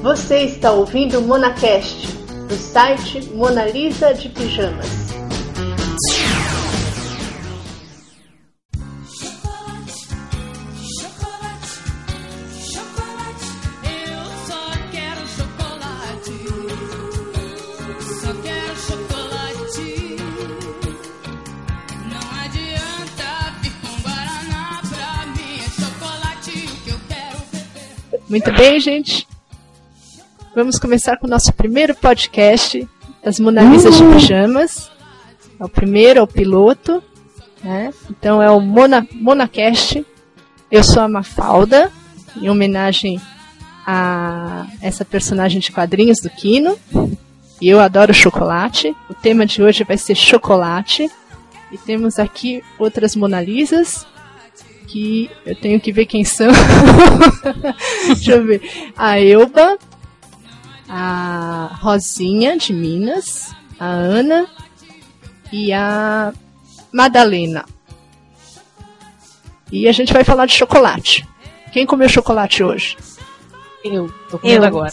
Você está ouvindo o MonaCast, do site Mona Lisa de Pijamas. Muito bem, gente. Vamos começar com o nosso primeiro podcast das Mona Lisas de Pijamas. É o primeiro, é o piloto, né? Então é o MonaCast. Eu sou a Mafalda, em homenagem a essa personagem de quadrinhos do Quino. E eu adoro chocolate. O tema de hoje vai ser chocolate. E temos aqui outras Mona Lisas, que eu tenho que ver quem são. Deixa eu ver. A Elba, a Rosinha de Minas, a Ana e a Madalena. E a gente vai falar de chocolate. Quem comeu chocolate hoje? Eu. Tô comendo agora.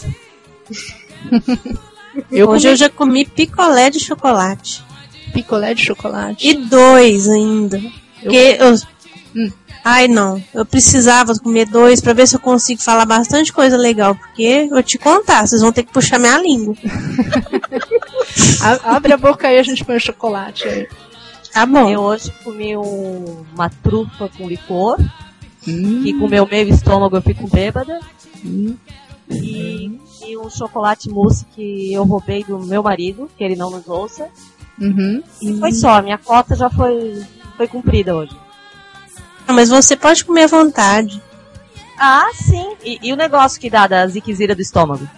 Hoje eu já comi picolé de chocolate. Picolé de chocolate? E 2 ainda. Ai, não. Eu precisava comer 2 pra ver se eu consigo falar bastante coisa legal. Porque, eu vou te contar, vocês vão ter que puxar minha língua. Abre a boca aí, a gente põe o chocolate aí. Tá bom. Eu hoje comi uma trufa com licor. Que com o meu meio estômago eu fico bêbada. E um chocolate mousse que eu roubei do meu marido, que ele não nos ouça. E foi só, minha cota já foi cumprida hoje. Mas você pode comer à vontade. Ah, sim. E o negócio que dá da ziquezira do estômago?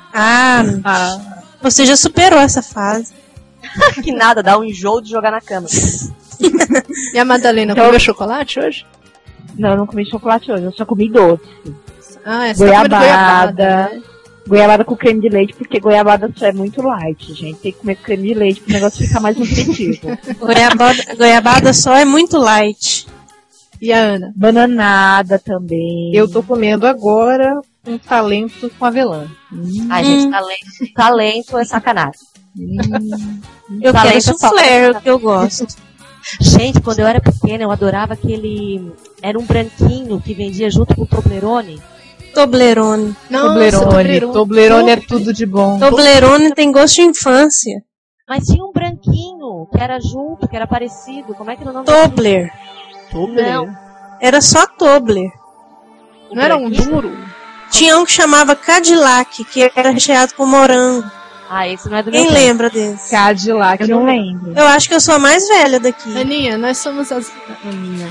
Você já superou essa fase. Que nada, dá um enjoo de jogar na cama. E a Madalena, comeu chocolate hoje? Não, eu não comi chocolate hoje, eu só comi doce. Essa goiabada, né? Goiabada com creme de leite, porque goiabada só é muito light, gente. Tem que comer com creme de leite para o negócio ficar mais nutritivo. Goiabada só é muito light. E a Ana? Bananada também. Eu tô comendo agora um talento com avelã. Ai, gente, talento é sacanagem. Eu quero soufflé, o que eu gosto. Gente, quando eu era pequena, eu adorava aquele... Era um branquinho que vendia junto com o Toblerone. Toblerone. Toblerone é tudo de bom. Toblerone tem gosto de infância. Mas tinha um branquinho que era junto, que era parecido. Como é que era o nome? Tobler. Não. Era só Tobler. Não era um duro? Tinha um que chamava Cadillac, que era recheado com morango. Esse não é do meu Quem lembra desse? Cadillac, eu não lembro. Eu acho que eu sou a mais velha daqui. Aninha, nós somos as... Aninha.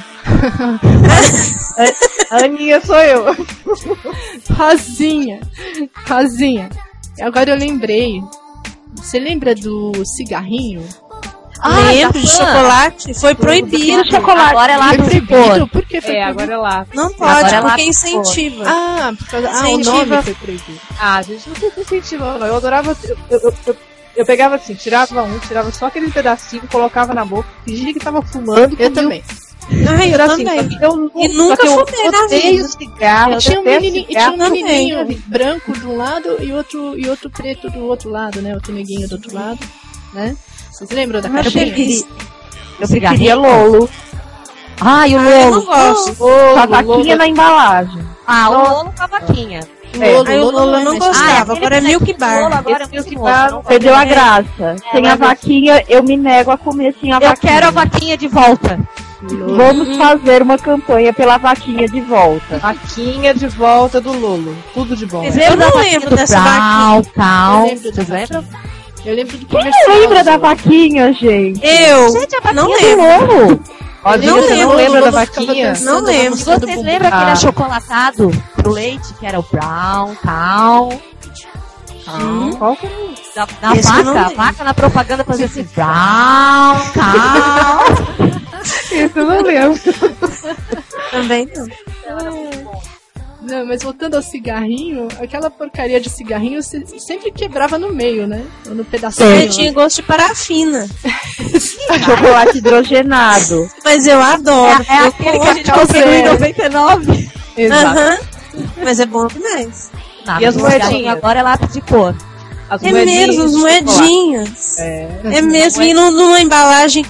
Aninha sou eu. Rosinha. Agora eu lembrei. Você lembra do cigarrinho? Lembro de chocolate. Foi proibido. Chocolate. Agora é lá Foi do proibido? Por que foi proibido? Agora é lá. Não pode, Agora porque incentiva. Por causa... o nome foi proibido. Gente, não sei se incentiva, não. Eu adorava... Eu pegava assim, tirava só aquele pedacinho, colocava na boca, fingia que tava fumando. Eu também. Eu também. E nunca fumei na vida. Cigarro, tinha um menininho branco de um lado e outro preto do outro lado, né? Outro neguinho do outro lado, né? Vocês lembram da caixinha? Eu preferia Lolo. E o Lolo. Eu não gosto. Com a vaquinha na embalagem. O Lolo com a vaquinha. O Lolo eu não gostava, agora é Milk Bar. Milk Bar perdeu a graça. Sem a vaquinha, eu me nego a comer sem a vaquinha. Eu quero a vaquinha de volta. Vamos fazer uma campanha pela vaquinha de volta. Vaquinha de volta do Lolo. Tudo de bom. Eu não lembro dessa vaquinha. Vocês lembram? Eu lembro do Quem comercial. lembra da vaquinha, gente? Gente, a vaquinha não lembro. Você não lembra da vaquinha? Não lembro. Vocês lembram aquele achocolatado pro leite, que era o Brown, Cow? Qual que é? Da vaca, a vaca na propaganda fazia assim, Brown, Cow. Isso eu não lembro. Também não. Não, mas voltando ao cigarrinho, aquela porcaria de cigarrinho sempre quebrava no meio, né? Ou no pedacinho. Tinha gosto de parafina. Chocolate hidrogenado. Mas eu adoro. É aquele que a gente comprou em 99. Exato. Mas é bom demais. Não, E as mas moedinhas? agora é lápis de cor. As É mesmo, as de moedinhas. É mesmo, e numa embalagem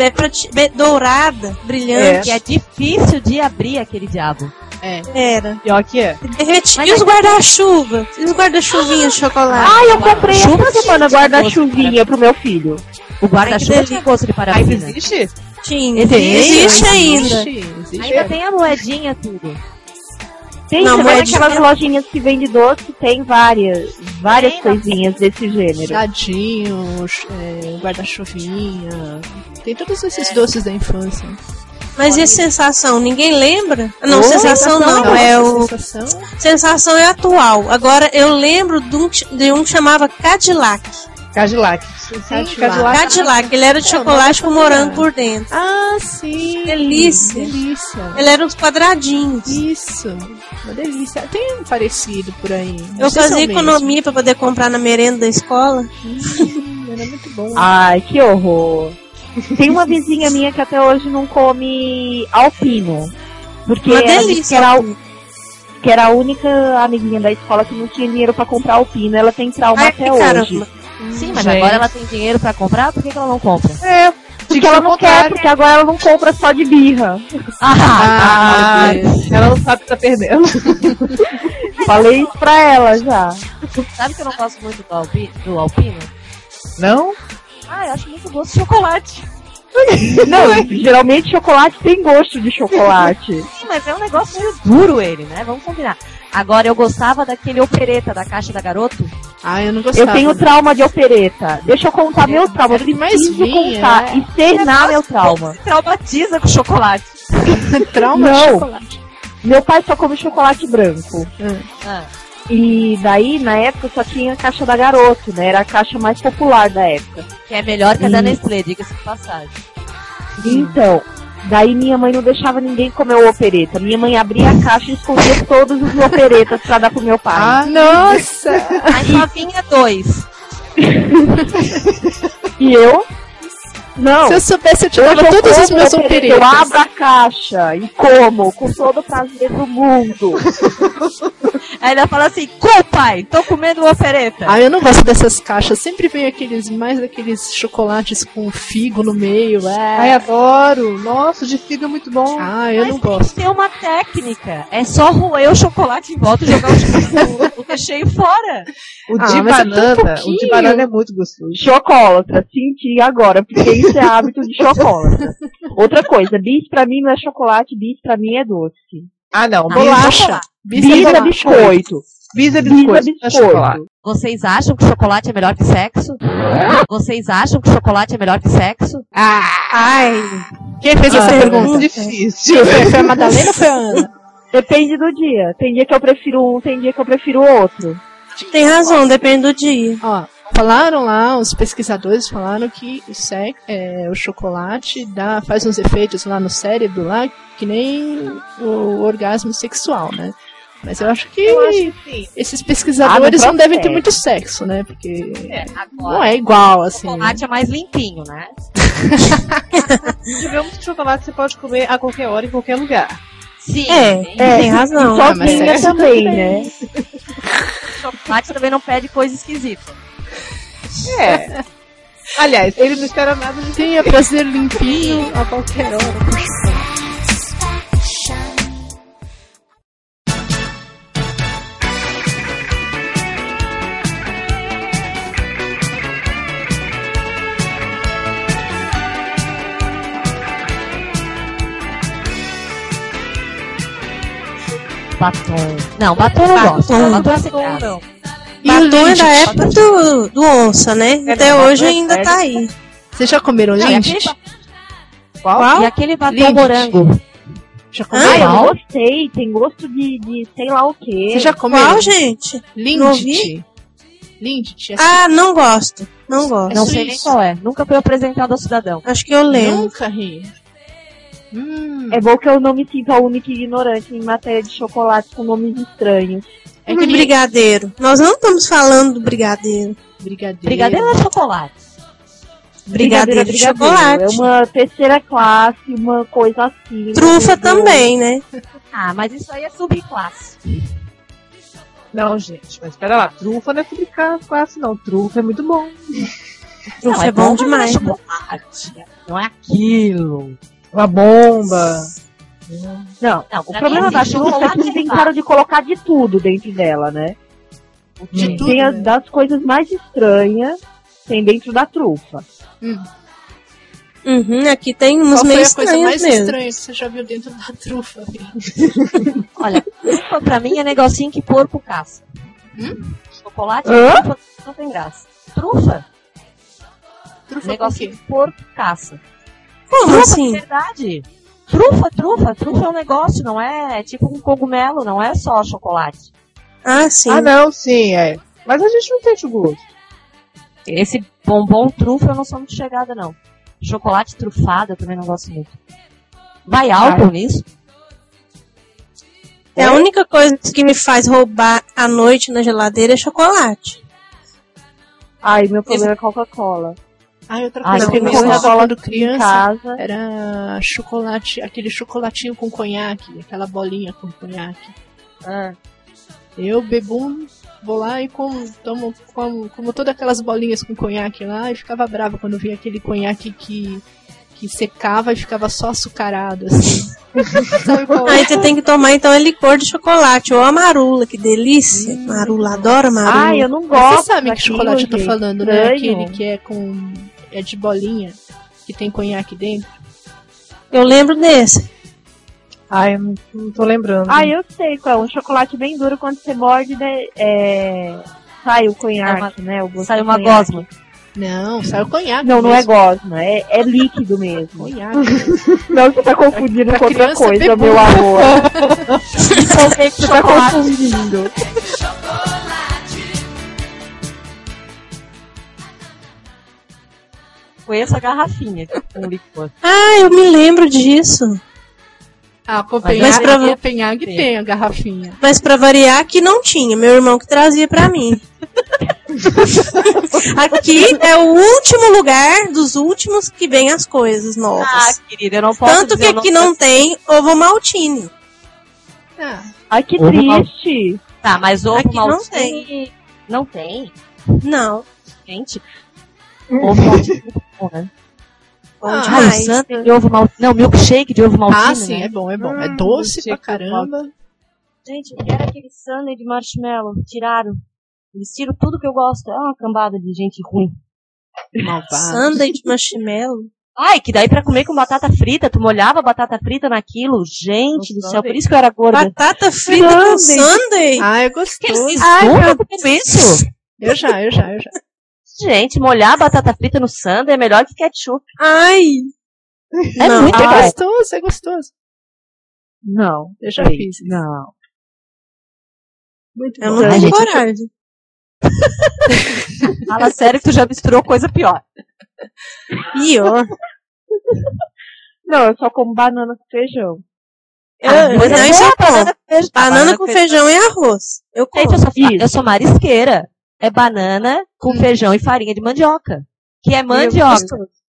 dourada, brilhante. Que é difícil de abrir aquele diabo. Era. Pior que é. Derreti. E os guarda-chuva? E os guarda-chuvinhos de chocolate? Ah, eu comprei Chuva essa semana sim, guarda-chuvinha pro meu filho. O guarda-chuva tinha gosto de Ainda parafina. existe? Tinha. Existe ainda. Ainda tem a moedinha, tudo. Tem, Não, você vai moedinha- naquelas lojinhas que vendem doce, tem várias Tem, coisinhas desse gênero. Dadinho, guarda-chuvinha. Tem todos esses doces da infância. Mas e a sensação? Ninguém lembra? Não, Ô, sensação não. Nossa, É o... sensação. Sensação é atual. Agora, eu lembro de um que chamava Cadillac. Cadillac. Cadillac. Ele era de chocolate com morango por dentro. Ah, sim. Delícia. Delícia. Ele era uns quadradinhos. Isso. Uma delícia. Tem um parecido por aí. Não Eu sei se é o fazia mesmo. economia pra poder comprar na merenda da escola. Era muito bom. Ai, que horror. Tem uma vizinha minha que até hoje não come alpino. Porque Uma ela disse delícia. que era a única amiguinha da escola que não tinha dinheiro pra comprar alpino. Ela tem trauma Ai, até hoje. caramba. Sim, mas Gente. agora ela tem dinheiro pra comprar, por que ela não compra? Porque ela não quer, porque agora ela não compra só de birra. Ah, meu Deus. Ela não sabe que tá perdendo. Falei isso pra ela já. Sabe que eu não gosto muito do alpino? Não? Ah, eu acho muito gosto de chocolate. Não, geralmente chocolate tem gosto de chocolate. Sim, mas é um negócio meio duro ele, né? Vamos combinar. Agora, eu gostava daquele opereta da caixa da Garoto. Ah, eu não gostava. Eu tenho trauma de opereta. Deixa eu contar meu trauma. Eu Era o que mais preciso vinha, contar, né? externar meu trauma. Se traumatiza com chocolate. trauma Não. de chocolate. Meu pai só come chocolate branco. Ah, E daí, na época, só tinha a caixa da Garoto, né? Era a caixa mais popular da época. que é melhor que a da Nestlé, diga-se de passagem. Então, daí minha mãe não deixava ninguém comer o opereta. Minha mãe abria a caixa e escondia todos os operetas pra dar pro meu pai. Ah, nossa! Mas só vinha 2. E eu? Não. Se eu soubesse, eu Hoje tirava eu todos os como meus opereta, eu operetas. abro a caixa e como, com todo o prazer do mundo. Aí ela fala assim, pai, tô comendo uma opereta. Ah, eu não gosto dessas caixas. Sempre vem aqueles chocolates com figo no meio. Ai, adoro. Nossa, o de figo é muito bom. Ah, eu Mas não tem gosto. que ter uma técnica. É só roer o chocolate em volta e jogar o recheio fora. O Ah, de mas é tão banana, o de pouquinho. banana é muito gostoso. Chocólatra, senti agora, porque isso é hábito de chocólatra. Outra coisa, bis pra mim não é chocolate, bis pra mim é doce. Ah, não. Bolacha. Bis é biscoito. Bis é Bis é biscoito, não é biscoito. chocolate. Vocês acham que chocolate é melhor que sexo? Vocês acham que chocolate é melhor que sexo? Ai, Quem fez essa pergunta? Difícil. Foi a Madalena ou foi a Ana? Depende do dia. Tem dia que eu prefiro um, tem dia que eu prefiro outro. tem razão, depende do dia. Ó, falaram lá, os pesquisadores falaram que o chocolate faz uns efeitos lá no cérebro, lá, que nem o orgasmo sexual, né? Mas eu acho que sim. esses pesquisadores Ah, não no devem ter próprio muito sexo, né? Porque Agora, não é igual, o assim. chocolate é mais limpinho, né? Digamos que chocolate você pode comer a qualquer hora, em qualquer lugar. Sim. Tem razão. Ah, mas Sozinha sexo também, né? Chocolate também não pede coisa esquisita. É. Aliás, ele não espera nada de Tenha prazer limpinho a qualquer hora com chocolate. Batom. Não, batom eu não gosto. Batom é sem graça. não. E o Batom é Lindt? da época do onça, né? Até batom hoje é ainda sério. tá aí. Vocês já comeram E Lindt? Qual? E aquele batom Lindt. morango. Já Ah, comeram? eu não gostei. Tem gosto de sei lá o quê. Vocês já comeram? Qual, gente? Não Lindt. Lindt. Ah, não gosto. Não gosto. Não sei nem suíço. qual é. Nunca foi apresentado ao cidadão. Acho que eu lembro. Nunca ri. É bom que eu não me sinta a única e ignorante em matéria de chocolate com nomes estranhos. É que nem Brigadeiro. Nós não estamos falando do brigadeiro. brigadeiro. Brigadeiro é chocolate. Brigadeiro de chocolate. É uma terceira classe, uma coisa assim. Trufa Do- também, né? Ah, mas isso aí é subclasse. Não, gente, mas espera lá. Trufa não é tudo fácil, não. Trufa é muito bom. Trufa é bom demais. Não é aquilo. Uma bomba. Não, Não, o pra problema mim, da assim, trufa é que chocolate inventaram de colocar de tudo dentro dela, né? De tudo, Tem né? das coisas mais estranhas tem dentro da trufa. Uhum, aqui tem uns Qual foi meio a coisa estranhos mais mesmo. estranha que você já viu dentro da trufa? Olha, trufa pra mim é negocinho que porco caça. Chocolate trufa não tem graça. Trufa? Trufa com o Negocinho quê? que porco caça. Como Trufa, assim? de verdade. Trufa é um negócio, não é tipo um cogumelo, não é só chocolate. Ah, sim. Ah, não, sim, é. Mas a gente não sente o gosto. Esse bombom trufa eu não sou muito chegada, não. Chocolate trufado eu também não gosto muito. Vai álcool nisso? É a única coisa que me faz roubar à noite na geladeira é chocolate. Ai, meu problema é Coca-Cola. Ah, outra Ai, coisa não, que eu não, gostava Coca-Cola quando em criança casa. era chocolate, aquele chocolatinho com conhaque, aquela bolinha com conhaque. Eu bebo vou lá e como todas aquelas bolinhas com conhaque lá e ficava brava quando via aquele conhaque que secava e ficava só açucarado, assim. Sabe qual é? Aí você tem que tomar então é licor de chocolate ou a marula, que delícia. Marula, adoro marula. Ai, eu não gosto. Você sabe que daquilo, chocolate eu tô gente. falando, né? Estranho. Aquele que é de bolinha, que tem conhaque dentro. Eu lembro desse. Ai, eu não tô lembrando. Ah, eu sei qual é. Um chocolate bem duro, quando você morde, sai o conhaque, né? O gosto Sai do uma conhaque. gosma. Não, sai o conhaque. Não, não é mesmo. gosma, é líquido mesmo. Conhaque. Não, você tá confundindo Pra com outra criança coisa, beber. meu amor. Empolguei com Você tá chocolate. confundindo. Conheço a garrafinha com licor. Ah, eu me lembro disso. Ah, Mas pra- Copenhague tem a garrafinha. Mas pra variar, aqui não tinha. Meu irmão que trazia pra mim. Aqui é o último lugar dos últimos que vem as coisas Ah, novas. querida, eu não posso Tanto que dizer o aqui nome não tem ovo maltine. Ah, Ai, que Ovo mal- triste. Tá, mas ovo Aqui não maltine... Não tem, Não. gente. Ovo maltine é muito bom, né? Bom Ah, Ah, o demais. sundae de ovo maltine... Não, milkshake de ovo maltine, sim, né? é bom, é bom. É doce pra milkshake caramba. Gente, era aquele sundae de marshmallow. Tiraram. Eles tiram tudo que eu gosto. É uma cambada de gente ruim. Malvado. Sundae de marshmallow. Ai, que daí pra comer com batata frita, tu molhava a batata frita naquilo. Gente do céu, por isso que eu era gorda. Batata frita com sundae. Ah, é Eles gostoso. estupram com isso? Eu já. Gente, molhar a batata frita no sundae é melhor que ketchup. Ai. É Não. muito É bom. gostoso, é gostoso. Não. Eu já Ei, fiz isso. Não. Muito Eu bom. não tenho gente, coragem. Fala sério que tu já misturou coisa pior. Pior. Não, eu só como banana com feijão. Coisa não, isso é bom. banana com feijão. Banana com feijão e arroz. Eu como. Gente, eu sou marisqueira. É banana com feijão e farinha de mandioca. Que é mandioca.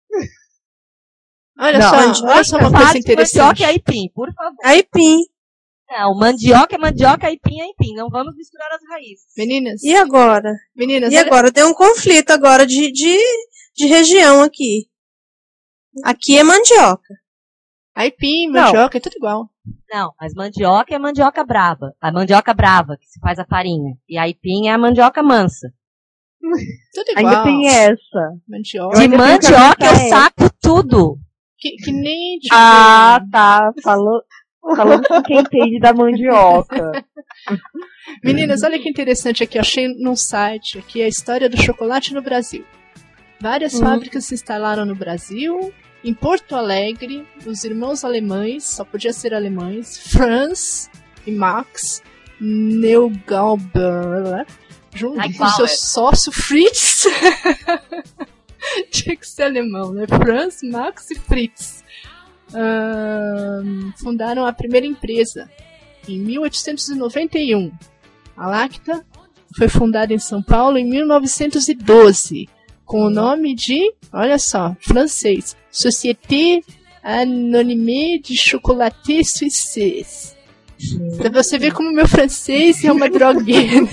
Olha Não, olha só uma Faz coisa interessante. mandioca e aipim, por favor. Aipim. Não, mandioca é mandioca, aipim é aipim. Não vamos misturar as raízes. Meninas, E agora? meninas, E agora tem um conflito agora de região aqui. Aqui é mandioca. aipim, Não. mandioca, é tudo igual. Não, mas mandioca é mandioca brava. A mandioca brava, que se faz a farinha. E a aipim é a mandioca mansa. Tudo igual. Ainda tem essa. Mandioca. De ainda tenho que mandioca aguentar eu saco tudo. Que nem tipo, Ah, tá. Falando com quem entende da mandioca. Meninas, olha que interessante aqui. Eu achei num site aqui a história do chocolate no Brasil. Várias fábricas se instalaram no Brasil. Em Porto Alegre, os irmãos alemães, só podia ser alemães, Franz e Max Neugebauer, junto com seu sócio Fritz. Tinha que ser alemão, né? Franz, Max e Fritz. Fundaram a primeira empresa em 1891. A Lacta foi fundada em São Paulo em 1912, com o nome de, olha só, francês, Société Anonyme de Chocolatiers Suisses. Pra você ver como meu francês é uma droguinha.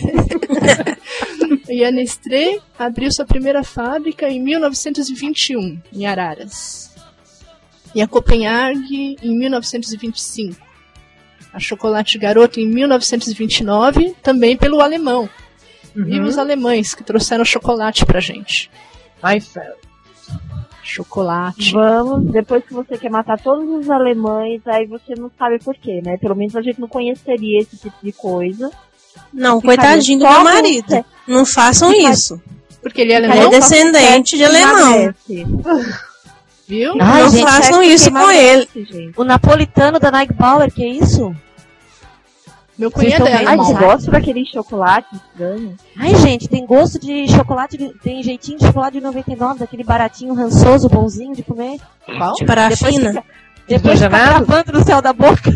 E a Nestlé abriu sua primeira fábrica em 1921, em Araras. E a Copenhague em 1925. A Chocolate Garoto em 1929, também pelo alemão. E os alemães que trouxeram chocolate pra gente. Eiffel. Chocolate. Vamos, depois que você quer matar todos os alemães, aí você não sabe por quê, né? Pelo menos a gente não conheceria esse tipo de coisa. Não, Ficaria coitadinho do só meu com marido. você. Não façam isso. Porque ele é Ele é alemão, descendente de alemão. viu? Ai, Não gente, façam isso com ele. O napolitano da Nike Bauer, que é isso? Meu Vocês cunhado é estão vendo? Ai, alemão. você gosta daquele chocolate estranho? Ai, gente, tem gosto de chocolate, tem jeitinho de chocolate de 99, daquele baratinho rançoso, bonzinho de comer. Qual? De parafina. Depois fica Hidrogenado? gravando no céu da boca.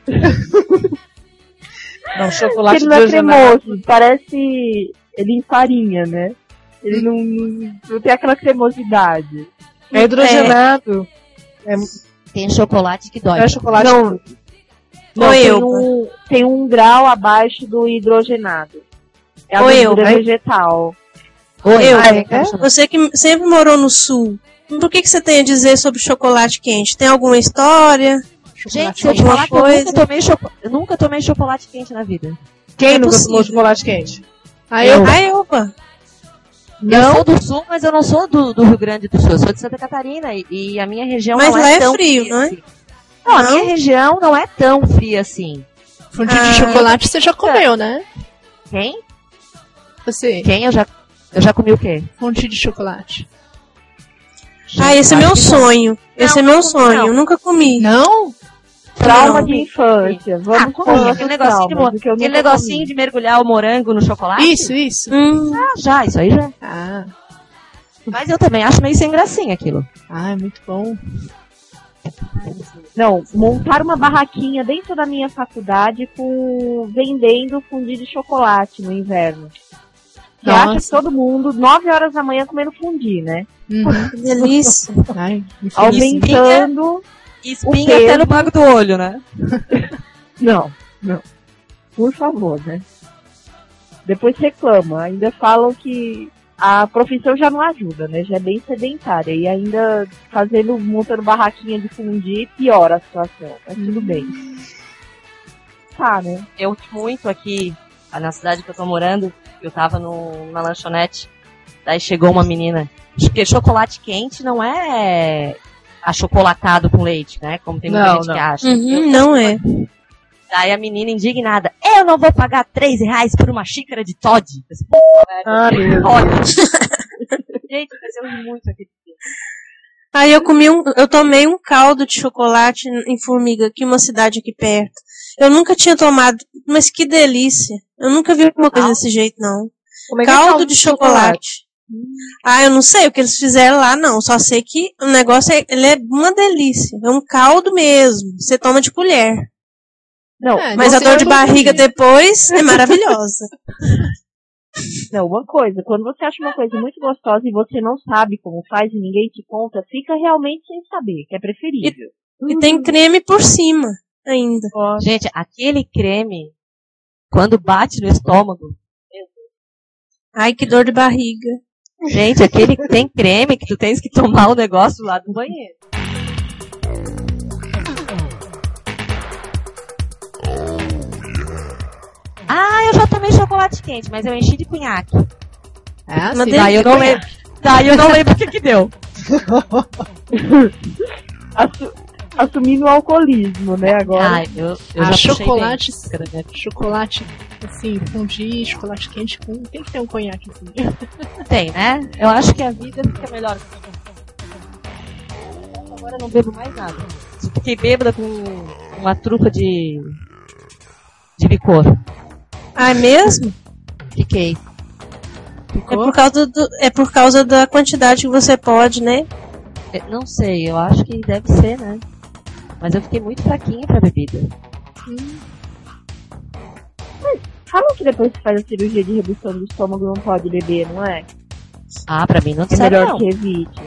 Não, chocolate Ele não é hidrogenado. cremoso, parece ele em farinha, né? Ele não tem aquela cremosidade. É hidrogenado. Tem chocolate que dói. Não é chocolate. Não, Oi, tem, eu. tem 1 grau abaixo do hidrogenado. É a Oi, gordura eu. vegetal. Oi, Eu, ai, eu quero chocolate. Você que sempre morou no sul, por que você tem a dizer sobre chocolate quente? Tem alguma história? Gente, se eu te Alguma falar que eu coisa? nunca tomei chocolate quente na vida. Quem É nunca possível. tomou chocolate quente? Aí eu, Ai, opa. Eu sou do sul, mas eu não sou do Rio Grande do Sul. Eu sou de Santa Catarina e a minha região Mas não lá é é tão frio, fria não é? assim. Não, a Não? minha região não é tão fria assim. fondue Ah. de chocolate você já comeu, né? Quem? Você, Quem? Eu já comi o quê? fondue de chocolate. Ah, esse é Acho meu que não. sonho. Esse é Não, meu não, sonho. não. Eu nunca comi. Não? Trauma Não. de infância. Vamos Como com assim? os Aquele negocinho, traumas, porque eu aquele nunca negocinho comi. de mergulhar o morango no chocolate? Isso. Já, isso aí já. Ah, Mas eu também acho meio sem gracinha aquilo. é muito bom. Não, montar uma barraquinha dentro da minha faculdade vendendo fondue de chocolate no inverno. Você Nossa. acha que todo mundo, 9 horas da manhã, comendo fondue, né? Uhum. Que delícia. Ai, Aumentando. Espinha peso. até no bago do olho, né? Não. Por favor, né? Depois reclama. Ainda falam que a profissão já não ajuda, né? Já é bem sedentária. E ainda montando barraquinha de fondue, piora a situação. Mas tudo bem. Tá, né? Eu muito aqui, na cidade que eu tô morando, eu tava numa lanchonete, daí chegou uma menina, porque chocolate quente não é achocolatado com leite, né? Como tem muita Não, gente não. que acha. Uhum, não é. Daí a menina indignada, eu não vou pagar R$3 por uma xícara de Toddy. Ah, meu Deus. Olha. Gente, mas eu ri muito aqui. Aí eu tomei um caldo de chocolate em Formiga, aqui uma cidade aqui perto. Eu nunca tinha tomado, mas que delícia. Eu nunca vi uma coisa desse jeito, não. Como é que é Caldo de chocolate. Ah, eu não sei o que eles fizeram lá, não. Só sei que o negócio ele é uma delícia. É um caldo mesmo. Você toma de colher. Não, Mas a você dor de é barriga depois é maravilhosa. não, uma coisa, quando você acha uma coisa muito gostosa e você não sabe como faz e ninguém te conta, fica realmente sem saber, que é preferível. E tem creme por cima ainda. Gente, aquele creme, quando bate no estômago, Ai, que dor de barriga. gente, tem creme que tu tens que tomar o negócio lá do banheiro. Ah, eu já tomei chocolate quente, mas eu enchi de cunhaque. É, Uma sim. delícia. Daí eu não lembro o que deu. Assumindo o alcoolismo, né, agora. Ai, eu Ah, já puxei chocolate, bem. chocolate, assim, fondue, chocolate quente com... Tem que ter um conhaquezinho. Tem, né? Eu acho que a vida fica melhor. Agora eu não bebo mais nada. Fiquei bêbada com uma trufa de licor. Ah, é mesmo? Fiquei. É por causa da quantidade que você pode, né? Não sei, eu acho que deve ser, né? Mas eu fiquei muito fraquinha pra bebida. Falam que depois que faz a cirurgia de redução do estômago não pode beber, não é? Ah, pra mim não É serve melhor não. que evite.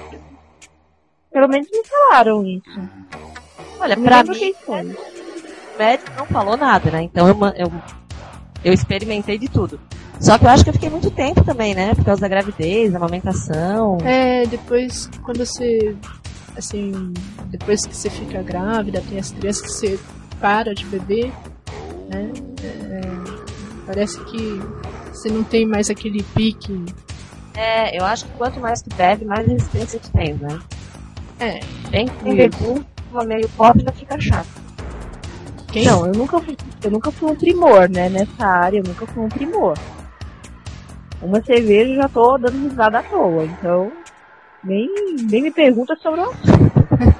Pelo menos me falaram isso. Olha, Não pra lembro mim, quem foi. médico não falou nada, né? Então eu experimentei de tudo. Só que eu acho que eu fiquei muito tempo também, né? Por causa da gravidez, da amamentação. Depois, quando você, assim, depois que você fica grávida, tem as crianças que você para de beber, né? Parece que você não tem mais aquele pique. Eu acho que quanto mais tu bebe, mais resistência tu tem, né? Quem bebeu, uma meio pobre já fica chato. Não, eu nunca fui um primor, né? Nessa área, eu nunca fui um primor. Uma cerveja eu já tô dando risada à toa, então nem me pergunta sobre o assunto.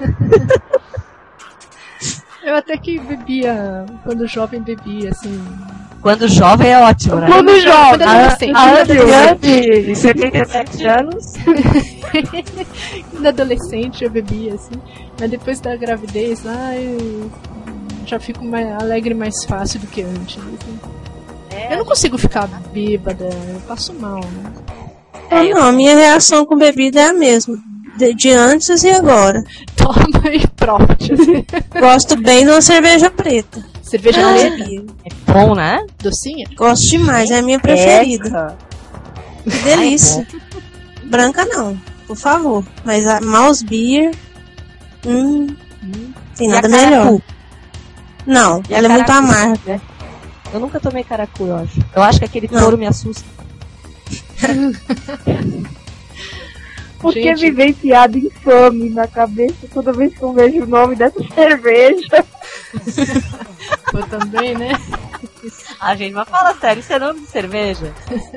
Eu até que bebia, quando jovem bebia, assim. Quando jovem é ótimo, né? Quando jovem, A de 77 anos. Ainda adolescente eu bebia, assim. Mas depois da gravidez, eu já fico mais alegre mais fácil do que antes. Assim. Eu não consigo ficar bêbada, eu passo mal, né? Não, a minha reação com bebida é a mesma. De antes e agora. Toma e pronto. Assim. Gosto bem de uma cerveja preta. Cerveja preta? É bom, né? Docinha? Gosto demais, é a minha preferida. Que delícia. Branca não, por favor. Mas a Mouse Beer, tem nada melhor. Não, ela é muito amarga. Eu nunca tomei caracu, eu acho. Eu acho que aquele touro me assusta. Por que me vem piada infame na cabeça toda vez que eu vejo o nome dessa cerveja? Eu também, né? Gente, mas fala sério, isso é nome de cerveja?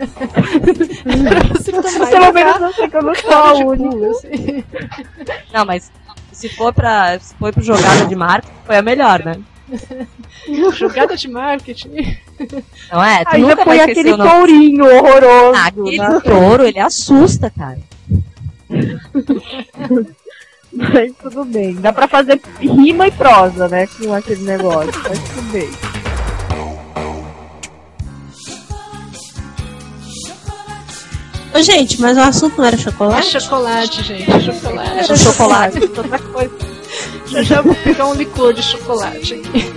Pelo menos eu sei que eu não sou a única. Assim. Não, mas se for pro jogada de marketing, foi a melhor, né? Jogada de marketing. Não é? Tu ainda nunca foi vai aquele esquecer o nome. tourinho horroroso. Aquele touro, ele assusta, cara. Mas tudo bem. Dá pra fazer rima e prosa, né? Com aquele negócio. Mas tudo bem. Ô, gente, mas o assunto não era chocolate? É chocolate, gente. Chocolate. Era chocolate, outra coisa. Já vou pegar um licor de chocolate aqui.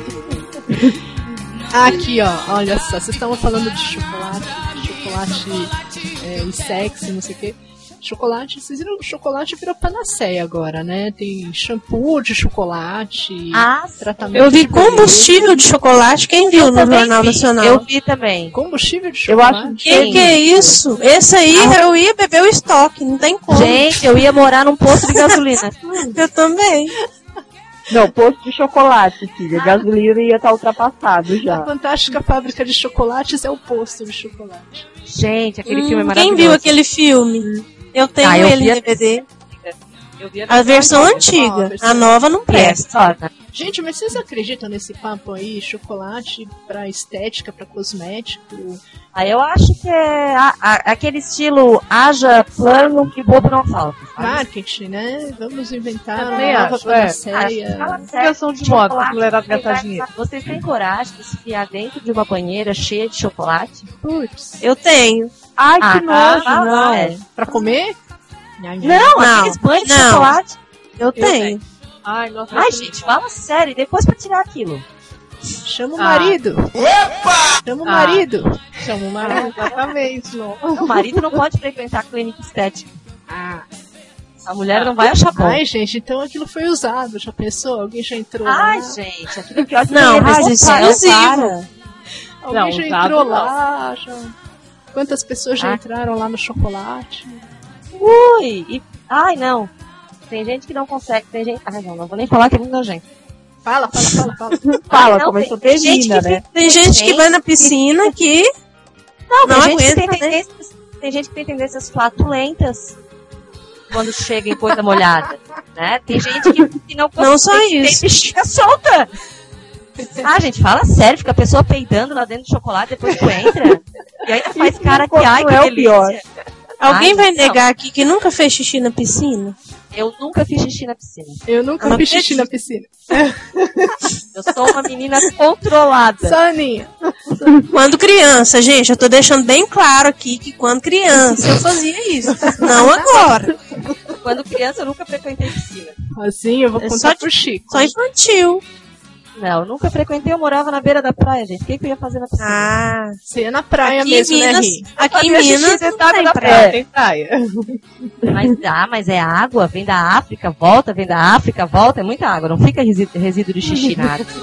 Aqui, ó. Olha só. Vocês estavam falando de chocolate e sexy, não sei o quê. Chocolate, vocês viram que o chocolate virou panaceia agora, né? Tem shampoo de chocolate, tratamento. Eu vi de combustível de chocolate, quem viu no Jornal Nacional? Eu vi também. Combustível de Eu chocolate? acho Que é isso? Esse aí eu ia beber o estoque, não tem como. Gente, eu ia morar num posto de gasolina. Eu também. Não, posto de chocolate, filha. Gasolina ia estar ultrapassado A já. fantástica fábrica de chocolates é o posto de chocolate. Gente, aquele filme é maravilhoso. Quem viu aquele filme? Eu tenho eu ele vi em DVD. Eu vi A versão antiga. A nova não presta. Gente, mas vocês acreditam nesse papo aí? Chocolate pra estética, pra cosmético? Aí eu acho que é aquele estilo haja plano que bobo não falta. Marketing, né? Vamos inventar Também uma nova acho, panaceia. Questão de moda pra mulherada gastar dinheiro. Vocês têm coragem de se enfiar dentro de uma banheira cheia de chocolate? Putz. Eu tenho. Ai, que nojo, não. É. Pra comer? Não, aqueles banhos de não. chocolate. Eu tenho. Ai, nossa. Ai, gente, fala sério. E depois pra tirar aquilo. Chama o marido. Chama o marido. Chama o marido, exatamente. Não. O marido não pode frequentar a clínica estética. A mulher não Ah. vai achar bom. Ai, gente, então aquilo foi usado. Já pensou? Alguém já entrou Ai, lá? gente, aquilo que Não, mas isso é não exclusivo. Alguém Não, já usado entrou não. lá? Quantas pessoas já entraram lá no chocolate? Ui! Ai, não. Tem gente que não consegue. Tem gente. Ai, não vou nem falar que é muito nojento. Fala. Fala, Não, começou tem gente termina, que né? Tem gente que vai na piscina que não tem gente que aguenta, né? tem gente que tem tendências flatulentas quando chega em coisa molhada, né? Tem gente que não consegue. Não só tem isso. bexiga solta. Gente, fala sério, fica a pessoa peidando lá dentro do chocolate, depois tu entra. E ainda faz cara que, ai, que é o delícia. pior. Alguém Ai, vai não. negar aqui que nunca fez xixi na piscina? Eu nunca fiz xixi na piscina. Eu nunca Não fiz xixi na piscina. Eu sou uma menina controlada. Só a Aninha. Quando criança, gente, eu tô deixando bem claro aqui que quando criança eu fazia isso. Não agora. Quando criança, eu nunca frequentei piscina. Assim, eu vou É contar só pro Chico. Só infantil. Não, nunca frequentei, eu morava na beira da praia, gente. O que eu ia fazer na piscina? Ah, Você ia na praia aqui mesmo, em né, Minas, Ri? aqui em Fazia xixi Minas não sentado tem na praia. Tem praia. Mas é água, vem da África, volta, vem da África, volta, é muita água. Não fica resíduo de xixi na água.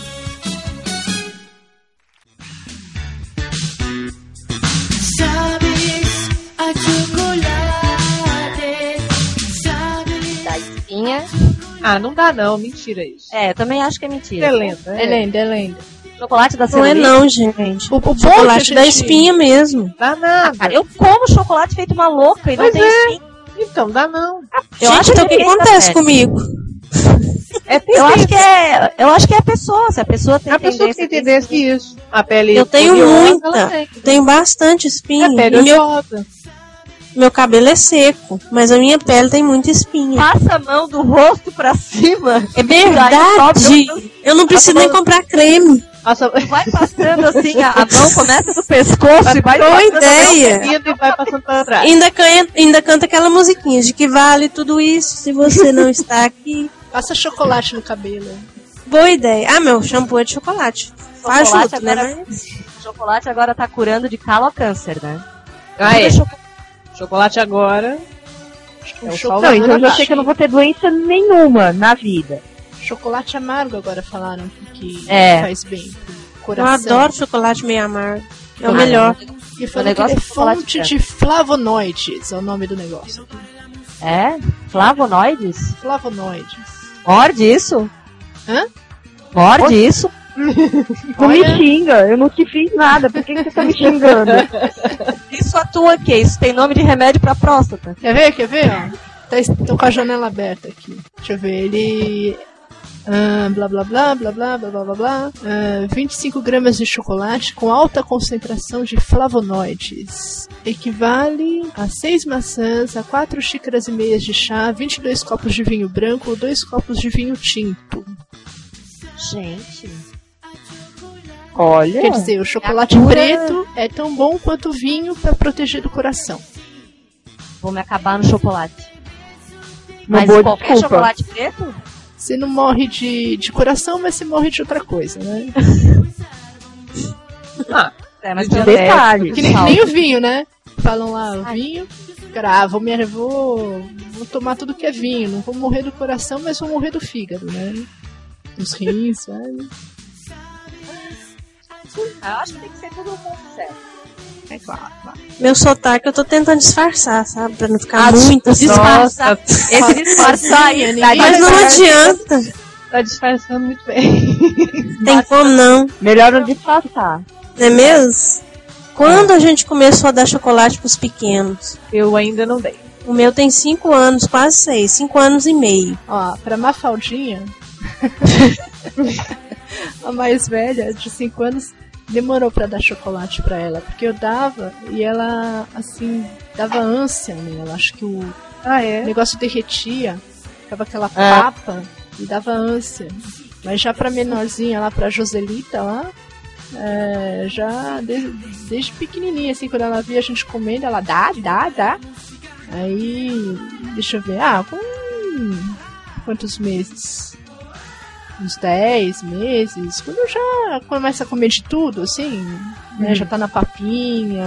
Da espinha. Ah, não dá não, mentira isso. É, eu também acho que é mentira. É lenda, É lenda, é lenda. Chocolate da Não é celulite. não, gente. O bom Chocolate que a da gente- espinha mesmo. Dá nada. Cara, eu como chocolate feito uma louca e não Pois tem é. espinha. Então, dá não. Eu Gente, acho então o que ninguém tá acontece certo. comigo? Eu acho que é a pessoa. Se a pessoa tem A pessoa que tem tendência a isso. A pele Eu tenho oleosa, muita. ela tem. Eu tenho bastante espinha. É pele E meu, oleosa. meu cabelo é seco, mas a minha pele tem muita espinha. Passa a mão do rosto pra cima. É verdade. Eu não preciso nem comprar creme. Nossa, Vai passando assim, a mão começa do pescoço e vai Boa passando. ideia. e vai passando para trás. Ainda canta aquela musiquinha de que vale tudo isso se você não está aqui. Passa chocolate no cabelo. Boa ideia. Ah, meu shampoo é de chocolate. Faz Chocolate junto, né? agora- Mas... Chocolate agora tá curando de câncer, né? Ah, é. Tudo Chocolate agora. É o Não, salvador então eu da já sei que eu não vou ter doença nenhuma na vida. Chocolate amargo agora falaram que É. faz bem pro Eu coração. adoro chocolate meio amargo. É o Ah, melhor. E O falou que negócio ele é é chocolate fonte branco. de flavonoides, é o nome do negócio. É? Flavonoides? Flavonoides. Morde isso? Hã? Morde isso? Não Olha- me xinga, eu não te fiz nada, por que você tá me xingando? Isso atua o quê? Isso tem nome de remédio pra próstata. Quer ver? Quer ver? Ó? Tô com a janela aberta aqui. Deixa eu ver. Ele. Blá blá blá blá blá blá blá blá blá. 25 gramas de chocolate com alta concentração de flavonoides. Equivale a 6 maçãs, a 4 xícaras e meias de chá, 22 copos de vinho branco ou 2 copos de vinho tinto. Gente. Olha, Quer dizer, o chocolate cura- preto é tão bom quanto o vinho para proteger do coração. Vou me acabar no chocolate. uma Mas boa qualquer desculpa. chocolate preto? Você não morre de coração, mas você morre de outra coisa, né? É, mas Detalhe. Que nem o vinho, né? Falam lá, o vinho. Cara, vou tomar tudo que é vinho. Não vou morrer do coração, mas vou morrer do fígado, né? Dos rins, sabe? Eu acho que tem que ser todo mundo certo. É claro. Meu sotaque eu tô tentando disfarçar, sabe? Pra não ficar muito Disfarçar. Esse disfarçar aí. Ninguém Mas não vai- adianta. Tá disfarçando muito bem. Tem como não. Melhor não disfarçar. Não é mesmo? Quando a gente começou a dar chocolate pros pequenos? Eu ainda não dei. O meu tem 5 anos, quase 6. 5 anos e meio. Ó, pra Mafaldinha, a mais velha, de 5 anos, demorou pra dar chocolate pra ela. Porque eu dava e ela, assim, dava ânsia nela. Acho que o Ah, é? negócio derretia, ficava aquela papa e dava ânsia. Mas já pra menorzinha lá, pra Joselita lá, já desde pequenininha, assim, quando ela via a gente comendo, ela dá. Aí, deixa eu ver, com quantos meses? Uns 10 meses, quando já começa a comer de tudo, assim, né, já tá na papinha.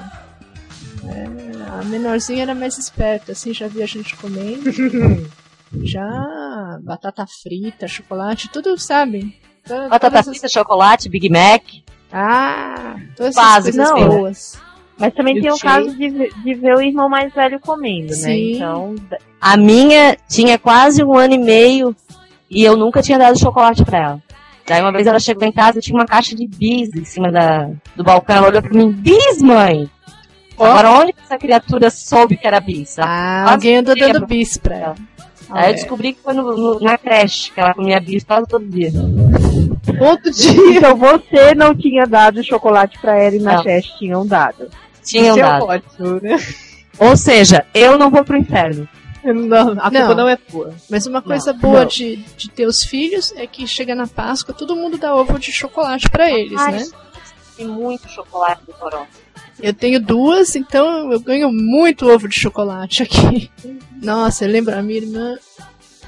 A menorzinha era mais esperta, assim, já via a gente comendo. Já batata frita, chocolate, tudo, sabe? Batata Todas frita, chocolate, Big Mac. todas essas Básico, coisas não. boas. Mas também tem o Milkshake. caso de ver o irmão mais velho comendo, né? Sim. Então, A minha tinha quase 1 ano e meio e eu nunca tinha dado chocolate pra ela. Daí uma vez ela chegou em casa e tinha uma caixa de bis em cima do balcão. Ela olhou pra mim, bis, mãe? Agora onde que essa criatura soube que era bis? Alguém andou quebra. dando bis pra ela. Aí eu descobri que foi na creche que ela comia bis quase todo dia. Outro dia. então você não tinha dado chocolate pra ela e na Não. creche tinham dado. Tinham Isso é dado. ótimo, né? Ou seja, eu não vou pro inferno. Não, a culpa Não. não é tua. Mas uma coisa Não. boa Não. de ter os filhos é que chega na Páscoa, todo mundo dá ovo de chocolate pra eles, Ai, né? tem muito chocolate do Toró. Eu tenho 2, então eu ganho muito ovo de chocolate aqui. Nossa, eu lembro, a minha irmã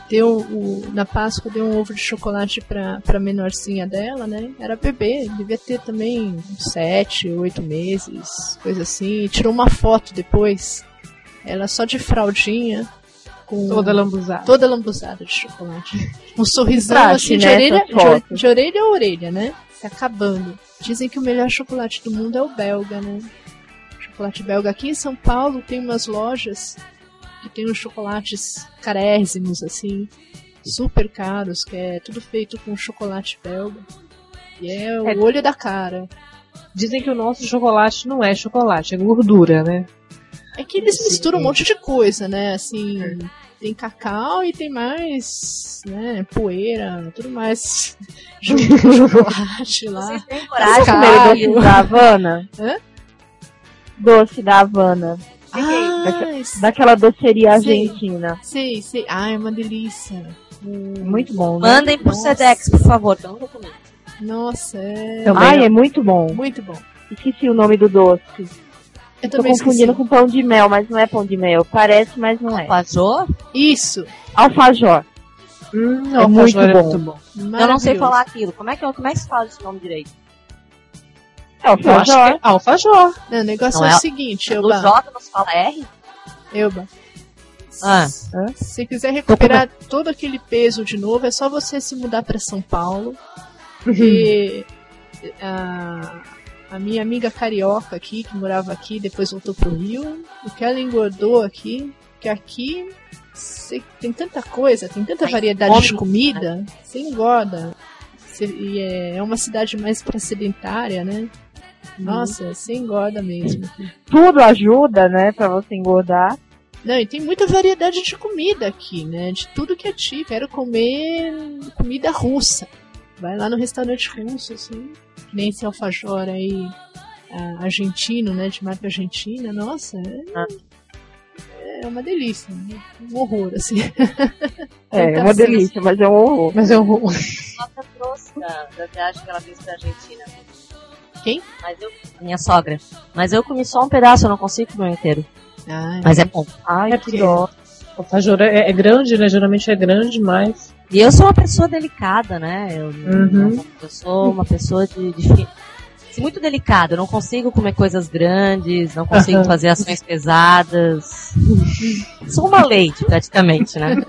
Na Páscoa deu um ovo de chocolate pra menorzinha dela, né? Era bebê, devia ter também 7, 8 meses, coisa assim. E tirou uma foto depois, ela só de fraldinha, com Toda lambuzada. Toda lambuzada de chocolate. Um sorrisão Praxe, assim, né, de orelha a orelha, né? Tá acabando. Dizem que o melhor chocolate do mundo é o belga, né? Chocolate belga. Aqui em São Paulo tem umas lojas que tem uns chocolates carésimos, assim, super caros, que é tudo feito com chocolate belga. E é o olho da cara. Dizem que o nosso chocolate não é chocolate, é gordura, né? É que eles misturam um monte de coisa, né? Assim, tem cacau e tem mais, né, poeira, tudo mais junto com chocolate lá. Vocês têm coragem? Comer doce da Havana? Hã? Doce da Havana. Daquela doceria Sei. argentina. Sei. Ah, é uma delícia. Muito bom, né? Mandem pro Sedex, por favor, que eu não vou comer. Nossa, é Ai, é muito bom. muito bom. Esqueci o nome do doce. Eu Tô também confundindo esqueci. com pão de mel, mas não é pão de mel. Parece, mas não é. Alfajor? Isso. Alfajor. É muito bom. Eu não sei falar aquilo. Como é que se fala esse nome direito? É Eu acho que alfajor. é alfajor. Não, o negócio Não é é- o seguinte, No Elba. J não se fala R? Elba. Ah. Se você quiser recuperar todo aquele peso de novo, é só você se mudar para São Paulo. Porque a minha amiga carioca aqui, que morava aqui, depois voltou pro Rio, o que ela engordou aqui, que aqui tem tanta coisa, tem tanta variedade de comida, você engorda. E é uma cidade mais pra sedentária, né? Nossa, você engorda mesmo. Tudo ajuda, né, pra você engordar. Não, e tem muita variedade de comida aqui, né? De tudo que é tipo. Quero comer comida russa. Vai lá no restaurante russo, assim. Que nem esse alfajor aí, argentino, né? De marca argentina. Nossa, é uma delícia. Né? Um horror, assim. É uma delícia, mas é um horror. Mas eu vou. Nossa, trouxe da viagem que ela fez pra Argentina. Quem? Minha sogra. Mas eu comi só um pedaço, eu não consigo comer inteiro. Ah, Mas é bom. Ai, É que porque dó. o alfajor é grande, né? Geralmente é grande, mas... E eu sou uma pessoa delicada, né? Eu sou uma pessoa assim, muito delicada. Eu não consigo comer coisas grandes, não consigo fazer ações pesadas. Sou uma leite, praticamente, né?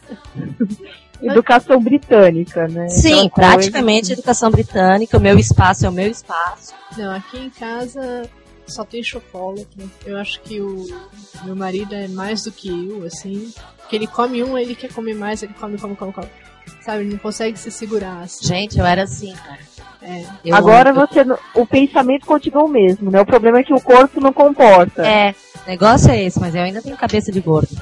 Educação britânica, né? Sim, Aquela praticamente coisa. educação britânica. O meu espaço é o meu espaço. não, aqui em casa só tem chocolate. Eu acho que o meu marido é mais do que eu, assim. Que ele come ele quer comer mais, ele come. Sabe, ele não consegue se segurar, assim. Gente, eu era assim, cara. Agora o pensamento continua o mesmo, né? O problema é que o corpo não comporta. O negócio é esse, mas eu ainda tenho cabeça de gordo.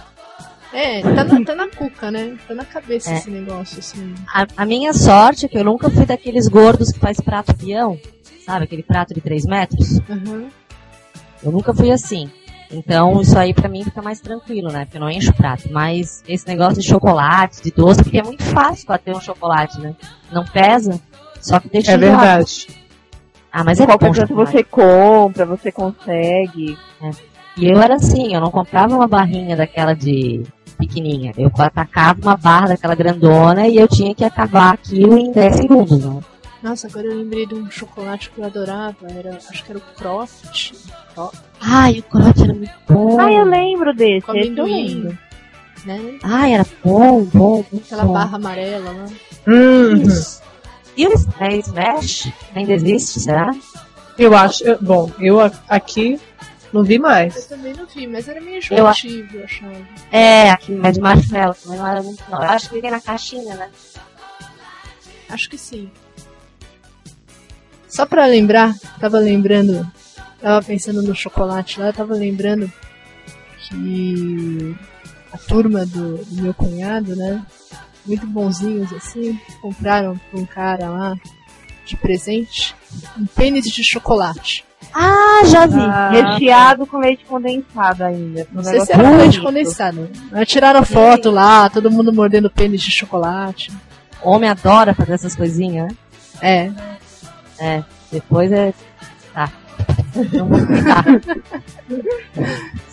Tá na cuca, né? Tá na cabeça esse negócio, assim. A minha sorte é que eu nunca fui daqueles gordos que faz prato peão, sabe? Aquele prato de 3 metros. Uhum. Eu nunca fui assim. Então, isso aí pra mim fica mais tranquilo, né? Porque eu não encho o prato. Mas esse negócio de chocolate, de doce, porque é muito fácil bater um chocolate, né? Não pesa, só que deixa É enjoado. verdade. Ah, mas é Qualquer bom coisa chocolate. você compra, você consegue. E eu era assim, eu não comprava uma barrinha daquela de pequenininha. Eu atacava uma barra daquela grandona e eu tinha que acabar aquilo em 10 segundos, né? Nossa, agora eu lembrei de um chocolate que eu adorava. Acho que era o Croft. Ai, o crote era muito bom. Ah, eu lembro desse. Com esse eu amendoim. lembro. Né? Ai, era bom, muito Aquela bom. barra amarela lá. E o Smash ainda existe, será? Eu acho... Bom, eu aqui não vi mais. Eu também não vi, mas era meio enjoativo, eu achava. É, aqui, mas de marshmallow, mas não era muito não. Eu acho que ele na caixinha, né? Acho que sim. Só pra lembrar, tava pensando no chocolate lá, tava lembrando que a turma do meu cunhado, né, muito bonzinhos assim, compraram pra um cara lá de presente um pênis de chocolate. Ah, já vi. Recheado com leite condensado ainda. Não sei se era leite condensado. Mas tiraram foto lá, todo mundo mordendo pênis de chocolate. Homem adora fazer essas coisinhas, né? Depois é... Tá. Não vou explicar.